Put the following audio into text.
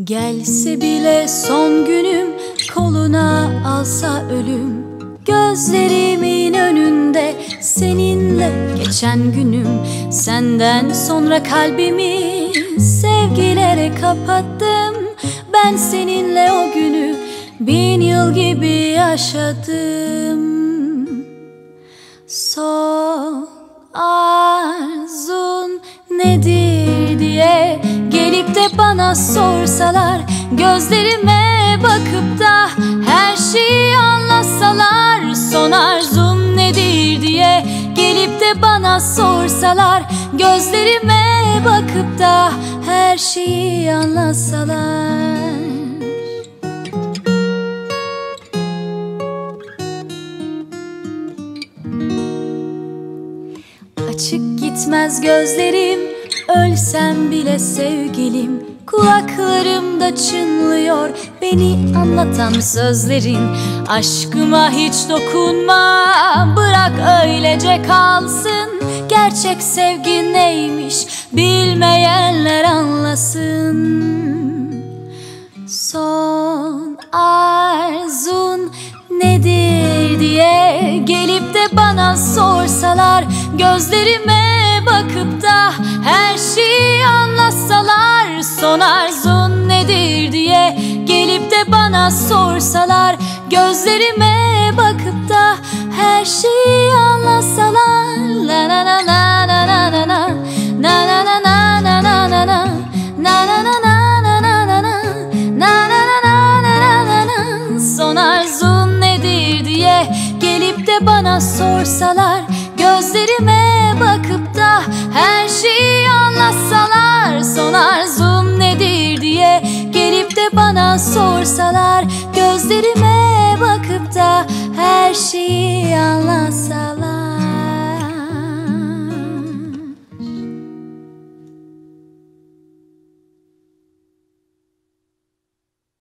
Gelse bile son günüm, koluna alsa ölüm. Gözlerimin önünde seninle geçen günüm. Senden sonra kalbimi sevgilere kapattım. Ben seninle o günü 1000 yıl gibi yaşadım. Son arzun nedir diye gelip de bana sorsalar, gözlerime bakıp da her şeyi anlatsalar. Son arzun nedir diye gelip de bana sorsalar, gözlerime bakıp da her şeyi anlatsalar. Açık gitmez gözlerim, ölsem bile sevgilim. Kulaklarımda çınlıyor beni anlatan sözlerin. Aşkıma hiç dokunma, bırak öylece kalsın. Gerçek sevgi neymiş bilmeyenler anlasın. Son arzun nedir diye gelip de bana sorsalar, gözlerime bakıp da her şeyi anlatsalar. Son arzun nedir diye gelip de bana sorsalar, gözlerime bakıp da her şeyi anlatsalar. La la la la la la la la, na na na na na na na na, na na na na na na na, na na na na na na na. Son arzun nedir diye gelip de bana sorsalar, gözlerime bakıp da her şeyi anlatsalar. Son arzum nedir diye gelip de bana sorsalar, gözlerime